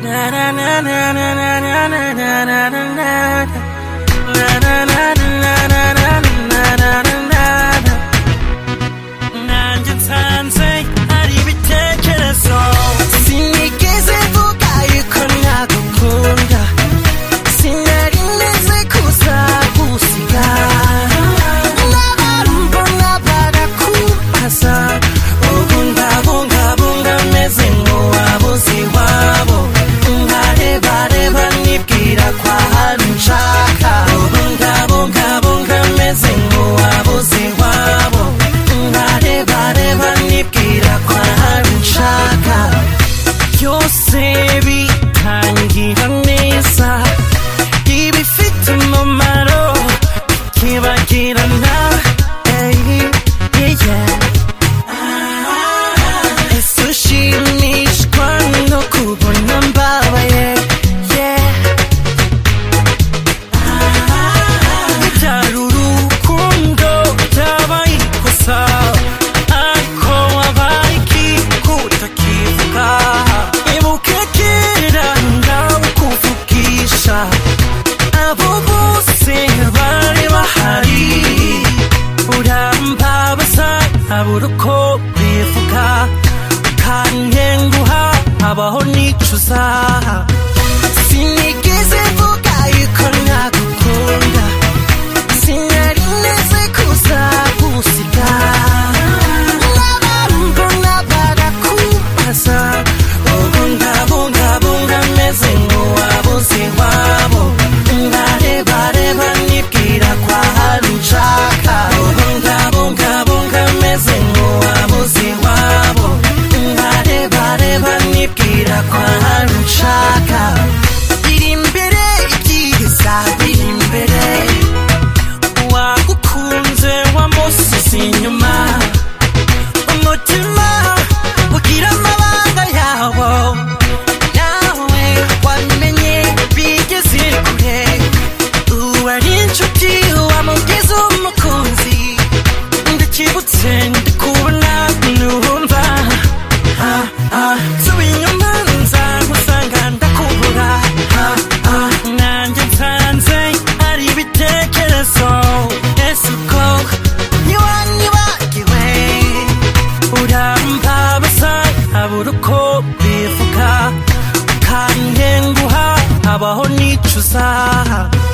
uko bivuga kantenguha abaho nicuza sinigeze mvuga yuko nagukunda sinari neze kuzagusiga mbona barakubaza ubungabunga meze nk'uwabuze iwabo ndareba nibwira kwa hari nshaka ubungabunga meze nk'uwabuze iwabo ndareba nibwira kwa hari nshaka iri imbere ibyiza biri imbere wagukunze wamusize inyuma umutima ugira amabanga yawo nawe wamenye bigeze kure uwari inshuti wamugeze umukunzi ndakibutse ndikubona numva suba inyuma nzagusanga ndakubura nanjye nsanze ari ibitekerezo ese uko ntiwanyibagiwe urambabaza abura uko bivuga kantenguha abaho nicuza